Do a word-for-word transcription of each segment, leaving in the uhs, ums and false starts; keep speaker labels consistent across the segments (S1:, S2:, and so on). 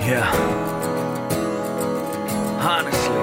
S1: Yeah. Honestly,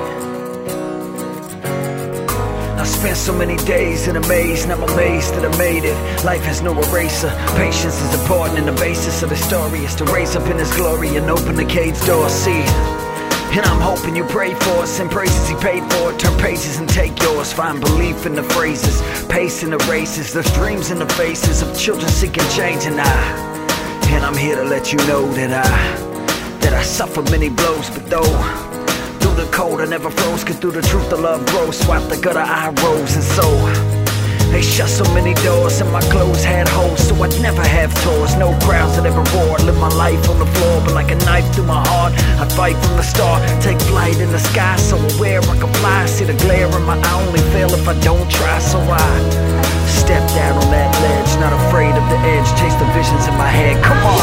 S1: I spent so many days in a maze, and I'm amazed that I made it. Life has no eraser. Patience is important, and the basis of the story is to raise up in His glory and open the cage door. See, and I'm hoping you pray for us, and praises He paid for it. Turn pages and take yours. Find belief in the phrases, pace in the races. There's dreams in the faces of children seeking change, and I, and I'm here to let you know that I, that I suffered many blows, but though through the cold I never froze, cause through the truth the love grows. Swipe the gutter I rose, and so they shut so many doors, and my clothes had holes, so I'd never have tours. No crowds that ever roared. Live my life on the floor, but like a knife through my heart, I'd fight from the start. Take flight in the sky, so aware I can fly. See the glare in my eye, only fail if I don't try. So I step down on that ledge, not afraid of the edge. Chase the visions in my head, come on.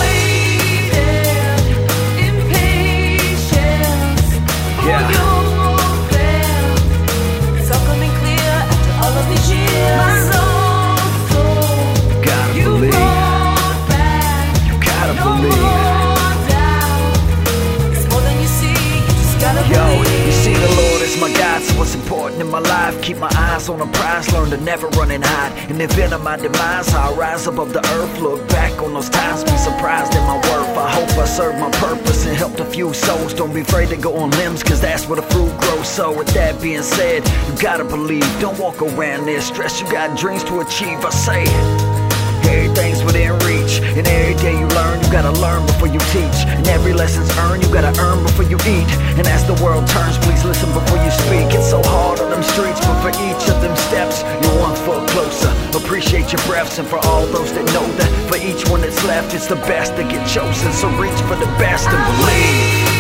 S1: Yeah. Yo, you see the Lord is my guide, so what's important in my life? Keep my eyes on the prize, learn to never run and hide. In the event of my demise, I'll rise above the earth. Look back on those times, be surprised at my worth. I hope I served my purpose and helped a few souls. Don't be afraid to go on limbs, cause that's where the fruit grows. So with that being said, you gotta believe. Don't walk around there stressed, you got dreams to achieve. I say everything's within reach, and every day you learn, you gotta learn before you teach. And every lesson's earned, you gotta earn before you eat. And as the world turns, please listen before you speak. It's so hard on them streets, but for each of them steps, you're one foot closer. Appreciate your breaths, and for all those that know that for each one that's left, it's the best that get chosen. So reach for the best and believe.